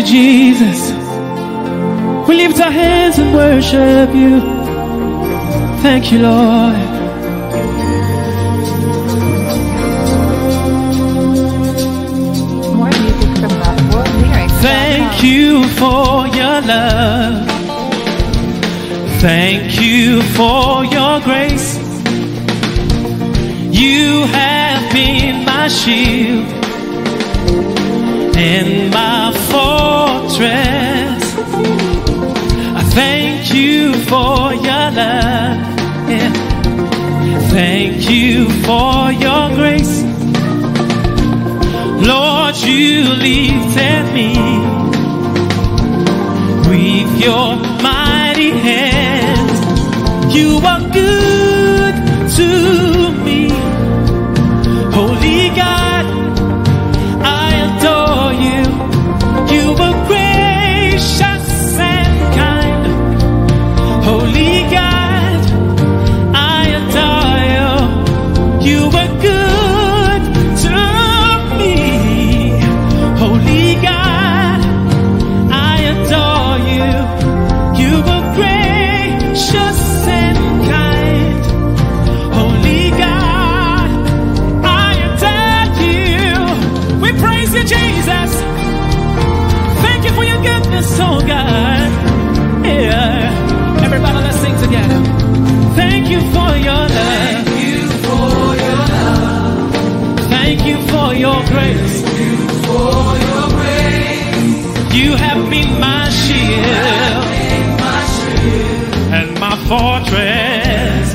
Jesus. We lift our hands and worship you. Thank you, Lord. More music from Gospel Lyrics. Thank you for your love. Thank you for your grace. You have been my shield and my fortress. I thank you for your love. Yeah. Thank you for your grace. Lord, you lifted me with your mighty hands. You are good to me. Holy God, I adore you. You are gracious and kind. Holy God, I adore you. You are good to me. Holy God, I adore you. You are gracious and kind. Holy God, I adore you. We praise you, Jesus. Thank you for your goodness, oh God. Yeah. Everybody, let's sing together. Thank you for your love. Thank you for your love. Thank you for your grace. Thank you for your grace. You have been my shield and my fortress.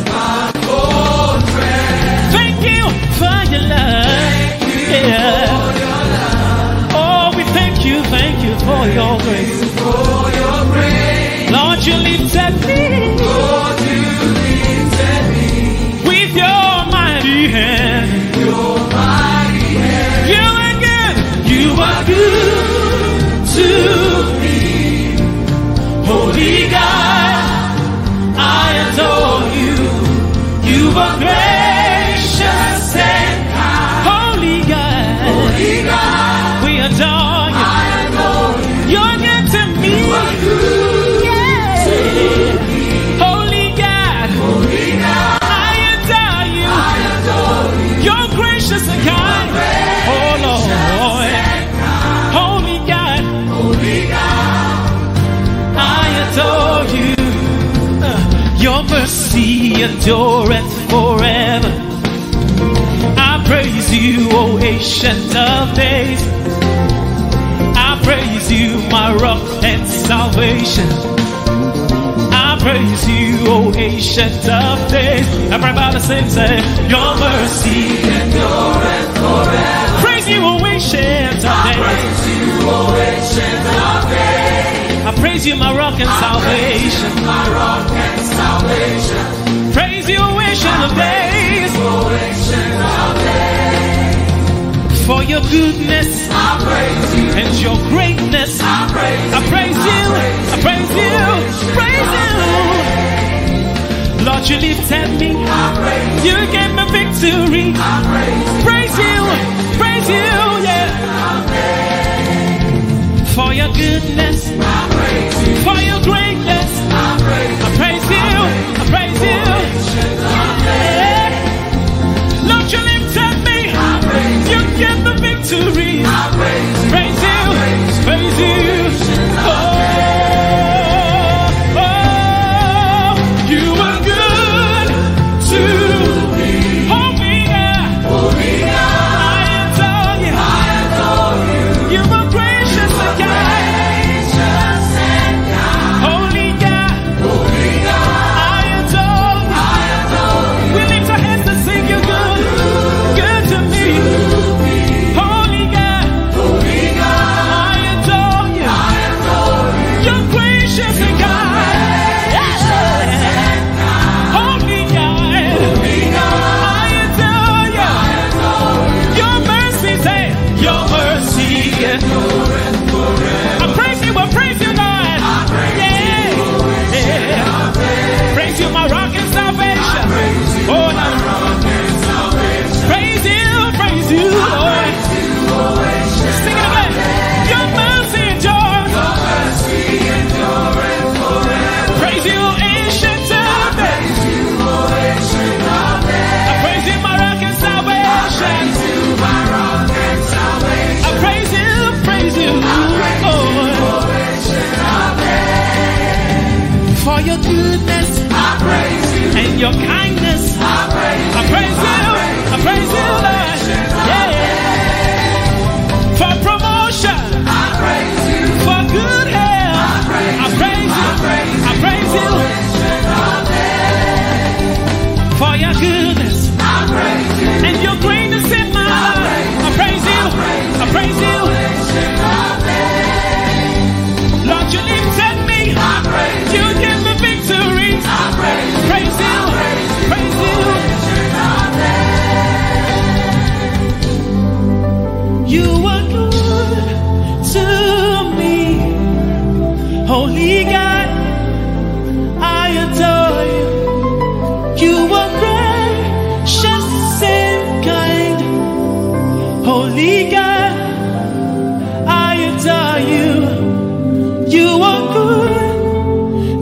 Thank you for your love. Yeah. Oh, we thank you for your grace. Lord, you lifted me. With your mighty hand. You are good. You are good to me. Holy God, I adore you. You are gracious and kind. Holy God, we adore you. You're good to me. Yeah. Holy God, I adore you. You're gracious and kind. Oh Lord, Holy God, I adore you. Your mercy endureth forever. I praise you, O ancient of days. I praise you, my rock and salvation. I praise you, O ancient of days. Everybody sing, say, your mercy endureth forever. Praise you, O ancient of days. I praise you, O ancient of days. I praise you, my rock and salvation. My rock and salvation. Praise you, O ancient of days. For your goodness, I praise you, and your greatness, I praise you, I praise you, Lord, you lifted me, you gave me victory, praise you, yeah. For your goodness, for your greatness, I praise you, yeah. Lord, you lifted me, you gave me victory, praise you, oh, you are good to me. Oh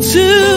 to